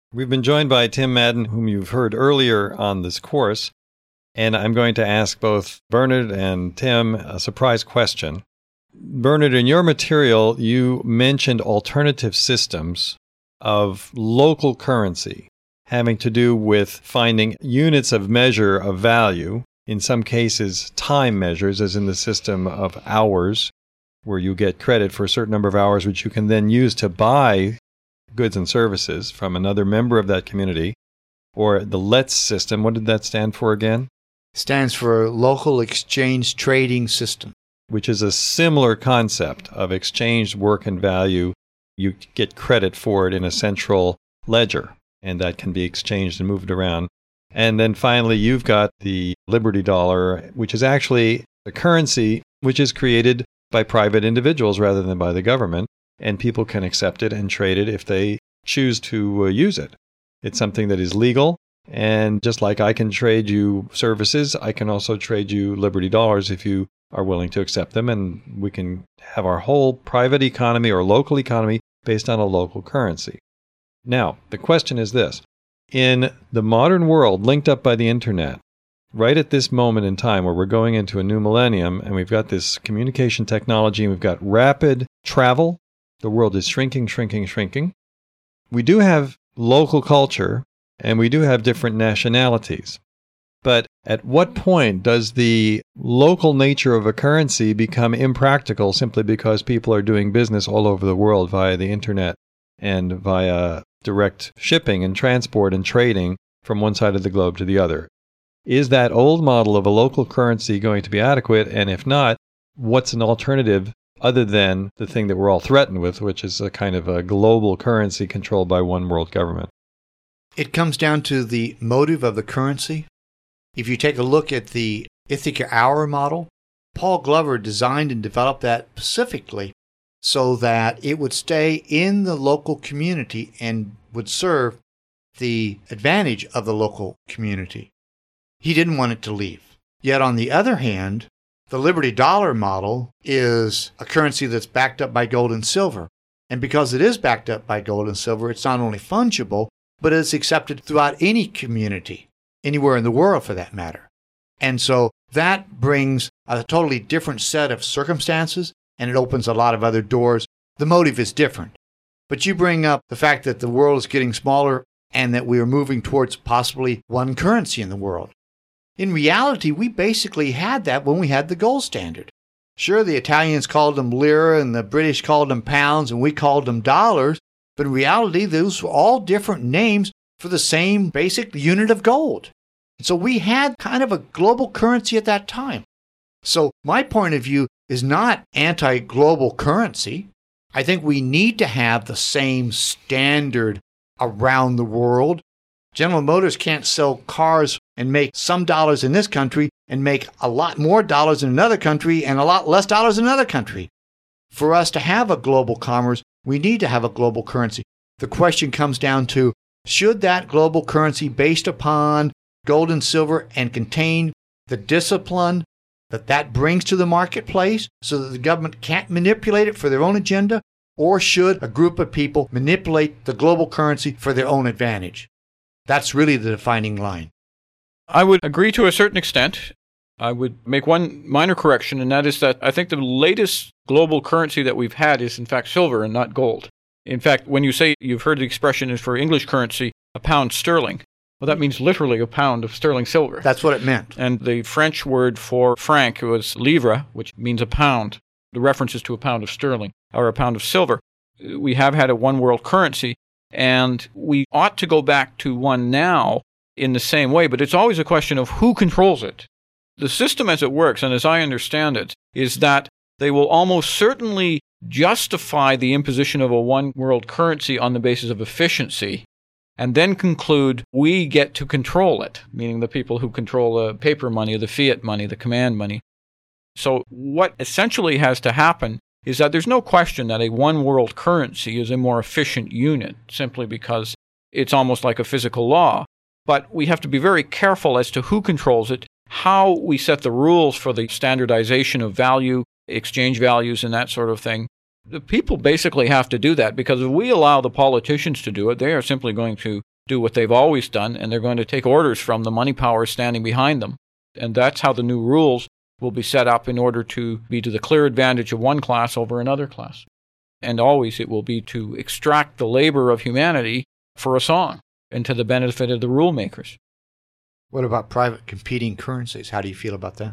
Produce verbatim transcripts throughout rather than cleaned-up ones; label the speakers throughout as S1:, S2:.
S1: We've been joined by Tim Madden, whom you've heard earlier on this course, and I'm going to ask both Bernard and Tim a surprise question. Bernard, in your material, you mentioned alternative systems of local currency having to do with finding units of measure of value, in some cases time measures, as in the system of hours, where you get credit for a certain number of hours, which you can then use to buy goods and services from another member of that community, or the LETS system. What did that stand for again?
S2: Stands for Local Exchange Trading System.
S1: Which is a similar concept of exchanged work and value. You get credit for it in a central ledger, and that can be exchanged and moved around. And then finally, you've got the Liberty Dollar, which is actually a currency which is created by private individuals rather than by the government, and people can accept it and trade it if they choose to uh, use it. It's something that is legal, and just like I can trade you services, I can also trade you Liberty Dollars if you are willing to accept them, and we can have our whole private economy or local economy based on a local currency. Now, the question is this. In the modern world linked up by the internet, right at this moment in time where we're going into a new millennium and we've got this communication technology and we've got rapid travel, the world is shrinking, shrinking, shrinking. We do have local culture and we do have different nationalities. But at what point does the local nature of a currency become impractical simply because people are doing business all over the world via the internet and via direct shipping and transport and trading from one side of the globe to the other? Is that old model of a local currency going to be adequate? And if not, what's an alternative other than the thing that we're all threatened with, which is a kind of a global currency controlled by one world government?
S2: It comes down to the motive of the currency. If you take a look at the Ithaca Hour model, Paul Glover designed and developed that specifically so that it would stay in the local community and would serve the advantage of the local community. He didn't want it to leave. Yet on the other hand, the Liberty Dollar model is a currency that's backed up by gold and silver. And because it is backed up by gold and silver, it's not only fungible, but it's accepted throughout any community, anywhere in the world for that matter. And so that brings a totally different set of circumstances, and it opens a lot of other doors. The motive is different. But you bring up the fact that the world is getting smaller and that we are moving towards possibly one currency in the world. In reality, we basically had that when we had the gold standard. Sure, the Italians called them lira and the British called them pounds and we called them dollars, but in reality, those were all different names for the same basic unit of gold. And so we had kind of a global currency at that time. So my point of view is not anti-global currency. I think we need to have the same standard around the world. General Motors can't sell cars and make some dollars in this country and make a lot more dollars in another country and a lot less dollars in another country. For us to have a global commerce, we need to have a global currency. The question comes down to, should that global currency based upon gold and silver and contain the discipline that that brings to the marketplace so that the government can't manipulate it for their own agenda? Or should a group of people manipulate the global currency for their own advantage? That's really the defining line.
S3: I would agree to a certain extent. I would make one minor correction, and that is that I think the latest global currency that we've had is in fact silver and not gold. In fact, when you say you've heard the expression is for English currency, a pound sterling, well, that means literally a pound of sterling silver.
S2: That's what it meant.
S3: And the French word for franc was livre, which means a pound. The reference is to a pound of sterling or a pound of silver. We have had a one world currency, and we ought to go back to one now in the same way, but it's always a question of who controls it. The system as it works, and as I understand it, is that they will almost certainly justify the imposition of a one world currency on the basis of efficiency, and then conclude we get to control it, meaning the people who control the paper money, the fiat money, the command money. So what essentially has to happen is that there's no question that a one world currency is a more efficient unit, simply because it's almost like a physical law. But we have to be very careful as to who controls it, how we set the rules for the standardization of value, exchange values, and that sort of thing. The people basically have to do that, because if we allow the politicians to do it, they are simply going to do what they've always done, and they're going to take orders from the money powers standing behind them. And that's how the new rules will be set up in order to be to the clear advantage of one class over another class. And always it will be to extract the labor of humanity for a song and to the benefit of the rule makers.
S2: What about private competing currencies? How do you feel about that?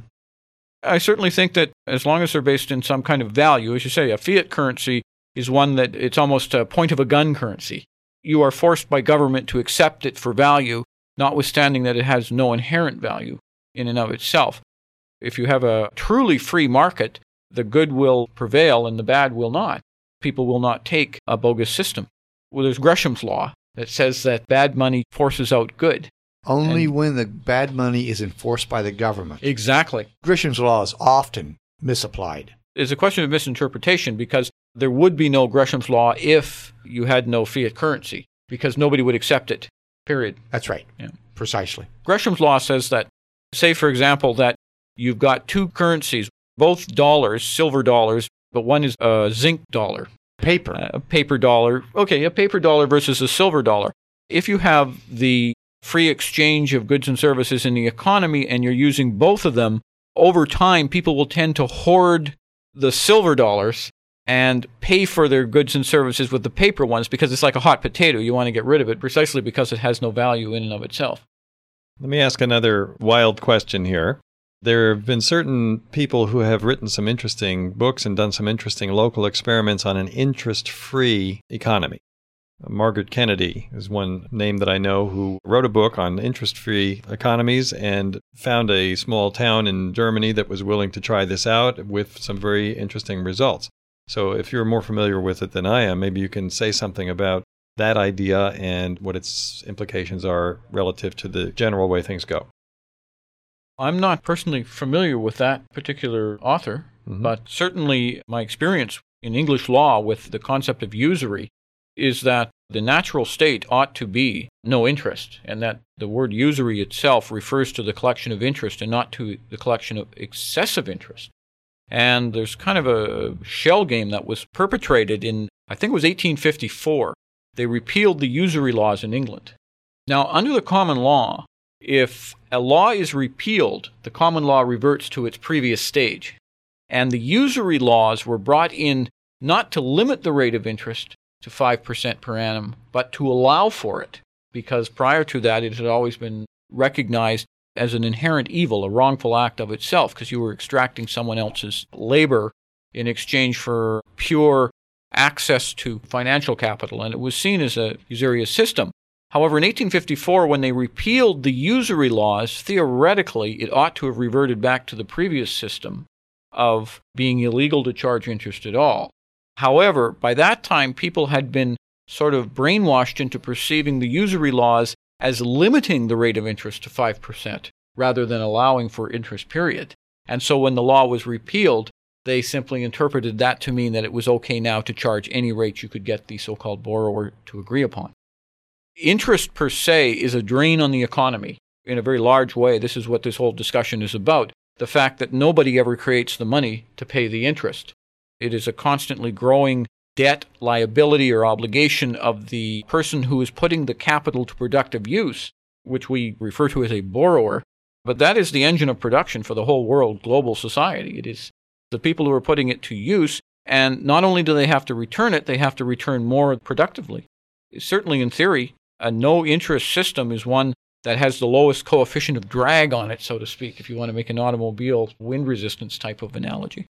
S3: I certainly think that as long as they're based in some kind of value, as you say, a fiat currency is one that it's almost a point-of-a-gun currency. You are forced by government to accept it for value, notwithstanding that it has no inherent value in and of itself. If you have a truly free market, the good will prevail and the bad will not. People will not take a bogus system. Well, there's Gresham's law that says that bad money forces out good.
S2: Only
S3: And-
S2: when the bad money is enforced by the government.
S3: Exactly.
S2: Gresham's law is often misapplied.
S3: It's a question of misinterpretation because there would be no Gresham's law if you had no fiat currency, because nobody would accept it, period.
S2: That's right.
S3: Yeah.
S2: Precisely.
S3: Gresham's law says that, say, for example, that you've got two currencies, both dollars, silver dollars, but one is a zinc dollar.
S2: Paper.
S3: A paper dollar. Okay, a paper dollar versus a silver dollar. If you have the free exchange of goods and services in the economy and you're using both of them, over time people will tend to hoard the silver dollars and pay for their goods and services with the paper ones because it's like a hot potato. You want to get rid of it precisely because it has no value in and of itself.
S1: Let me ask another wild question here. There have been certain people who have written some interesting books and done some interesting local experiments on an interest-free economy. Margaret Kennedy is one name that I know who wrote a book on interest-free economies and found a small town in Germany that was willing to try this out with some very interesting results. So if you're more familiar with it than I am, maybe you can say something about that idea and what its implications are relative to the general way things go.
S3: I'm not personally familiar with that particular author,
S1: Mm-hmm.
S3: but certainly my experience in English law with the concept of usury is that the natural state ought to be no interest, and that the word usury itself refers to the collection of interest and not to the collection of excessive interest. And there's kind of a shell game that was perpetrated in, I think it was eighteen fifty-four. They repealed the usury laws in England. Now, under the common law, if a law is repealed, the common law reverts to its previous stage. And the usury laws were brought in not to limit the rate of interest to five percent per annum, but to allow for it, because prior to that it had always been recognized as an inherent evil, a wrongful act of itself, because you were extracting someone else's labor in exchange for pure access to financial capital, and it was seen as a usurious system. However, in eighteen fifty-four, when they repealed the usury laws, theoretically it ought to have reverted back to the previous system of being illegal to charge interest at all. However, by that time, people had been sort of brainwashed into perceiving the usury laws as limiting the rate of interest to five percent rather than allowing for interest, period. And so when the law was repealed, they simply interpreted that to mean that it was okay now to charge any rate you could get the so-called borrower to agree upon. Interest per se is a drain on the economy in a very large way. This is what this whole discussion is about. The fact that nobody ever creates the money to pay the interest. It is a constantly growing debt, liability, or obligation of the person who is putting the capital to productive use, which we refer to as a borrower. But that is the engine of production for the whole world, global society. It is the people who are putting it to use, and not only do they have to return it, they have to return more productively. Certainly in theory, a no-interest system is one that has the lowest coefficient of drag on it, so to speak, if you want to make an automobile wind resistance type of analogy.